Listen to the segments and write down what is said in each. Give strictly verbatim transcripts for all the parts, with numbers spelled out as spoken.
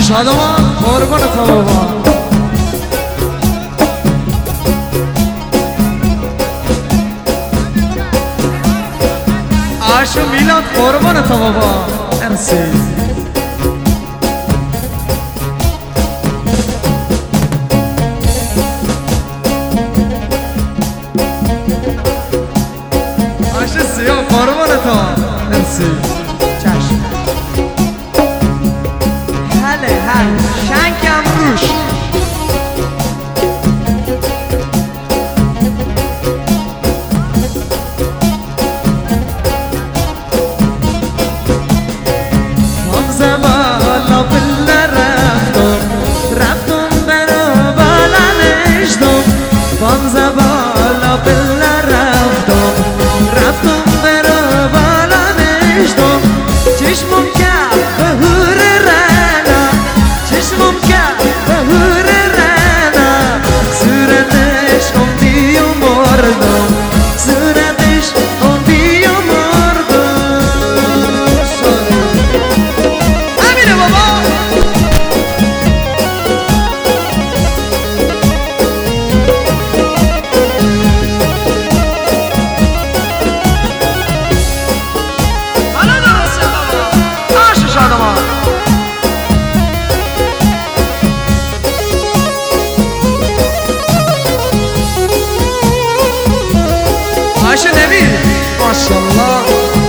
شادمان قربان تو بابا. عاشق میلاد قربان تو بابا. مرسی. عاشق سیاه قربان تو. مرسی. چشم. هله هل شنکم روش. MashaAllah.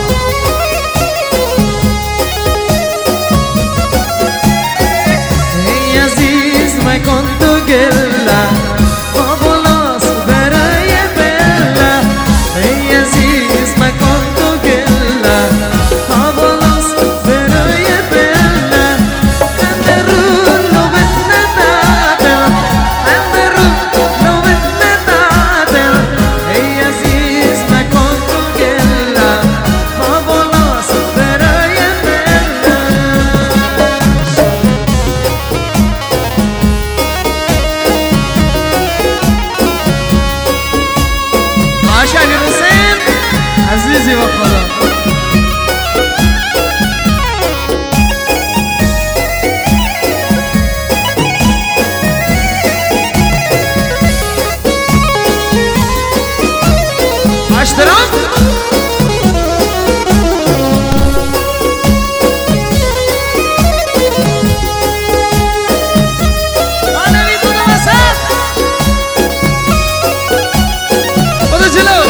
Ey aziz mekon tu gilla Babolas beraye bella. Ey aziz mekon tu gilla Babolas beraye bella. Anderun lo benna tatel. Anderun lo benna tatel. Ey aziz mekon tu gilla Babolas beraye bella. عاشق حسین عزیزی و خدا. اشتراک مانوی بودو وسط بودو جلو.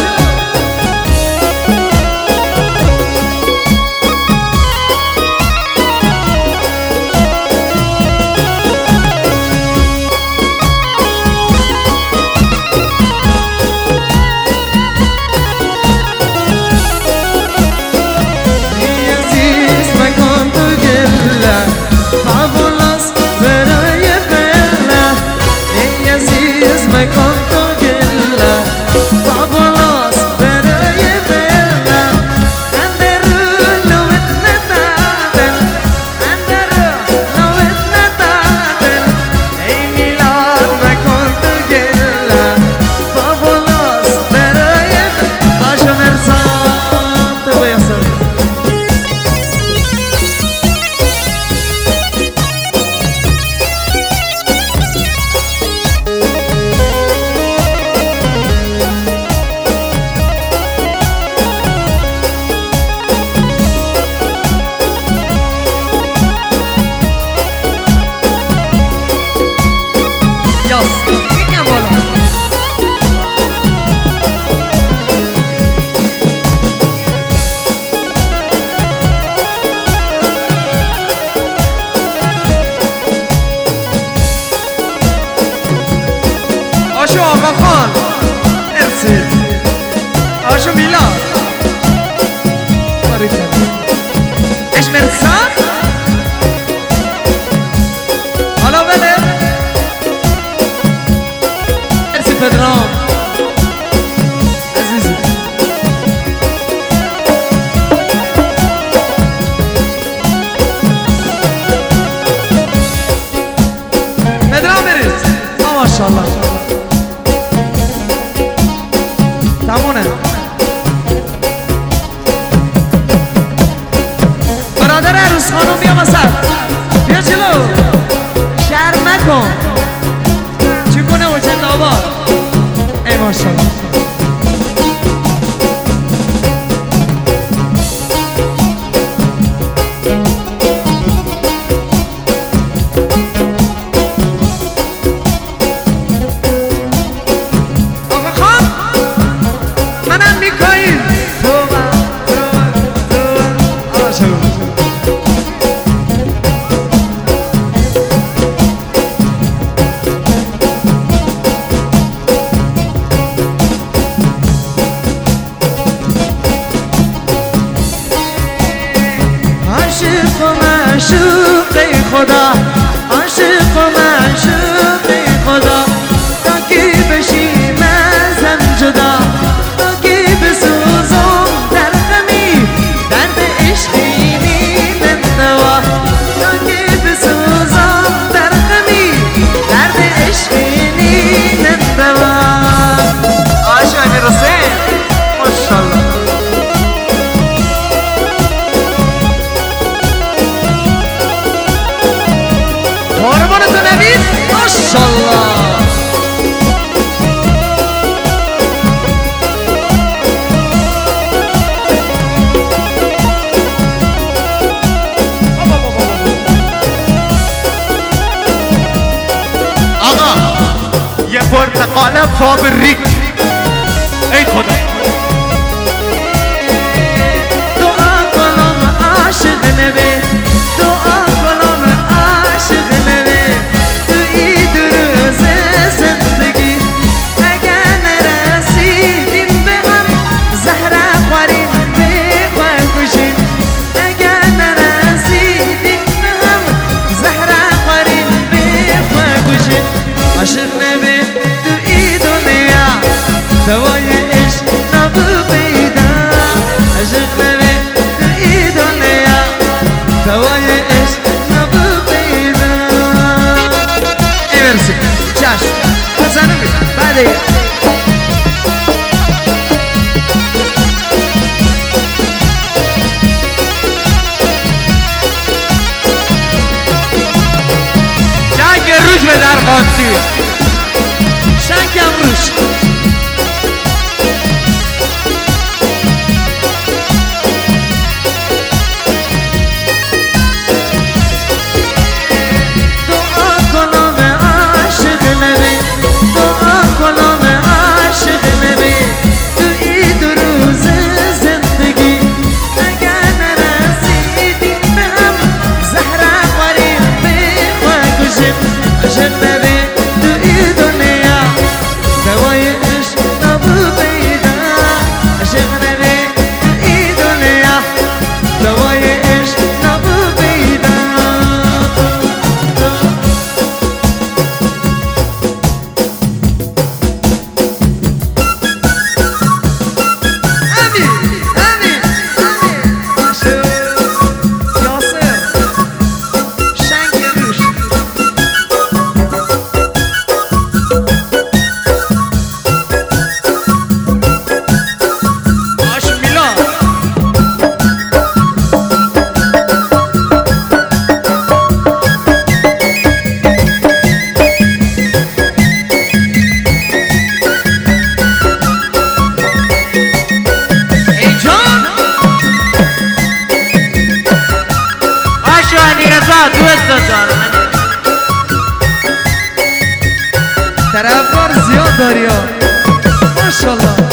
آشو آقا خان. مرسی. آشو میلاد اش مرسان. حالا بله. مرسی پدرام عزیزی. پدرام بریز. ماشاءالله تمونه. برادر عروس خانم بیا وسط. بیا جلو. ماشاءالله. معشوق خدا عاشق و معشوق خدا تا کی بشیم از هم جدا تا کی بسوزم در غمی درد عشقی نیمم دوا تا کی بسوزم در غمی درد عشقی نیمم دوا عاشق امیر حسین ماشاءالله. ماشاءالله. آقا یه پرتقال فابریک ای خدا دعا کنم عاشق نبی دعا کنم عاشق نبی عاشق نبی تو ای دنیا دوای عشق نبو پیدا عاشق نبی تو ای دنیا دوای عشق نبو پیدا ای مرسی چشم بزنم بعد جنگ روش به در قانسی شنگم روش دعا کنم عاشق نبی دعا کنم عاشق نبی تو ای دو روز زندگی اگر نرسیدیم به هم زهره خوریم بخواهیم عاشق نبی تو ای دنیا دوای عشق نبو پیدا عاشق نبی تو ای دنیا دوای عشق نبو پیدا امین امین امین عاشق یاسر شنگ روش آش میلان ای جان آشو علیرضا دوست جان طرفدار زیاد داری ها ماشاءالله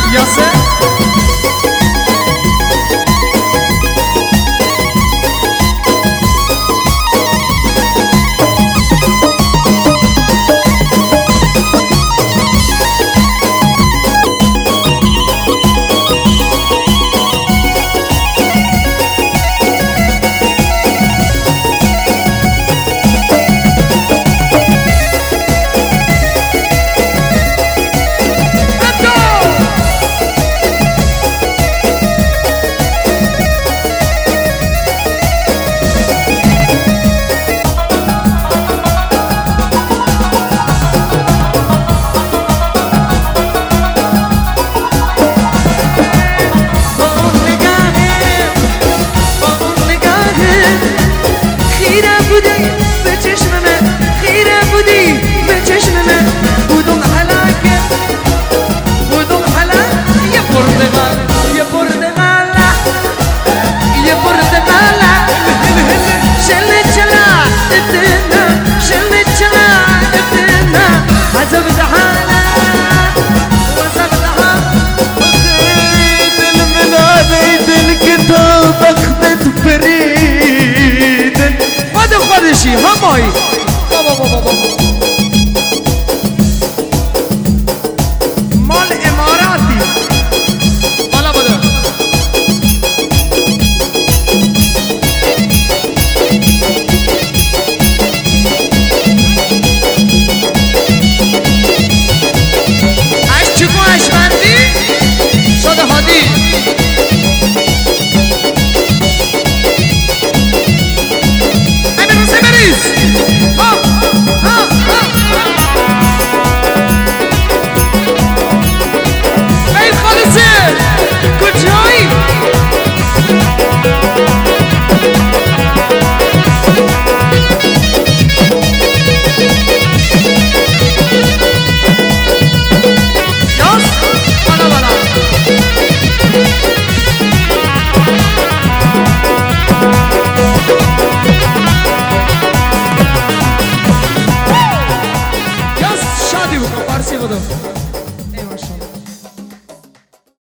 یاسر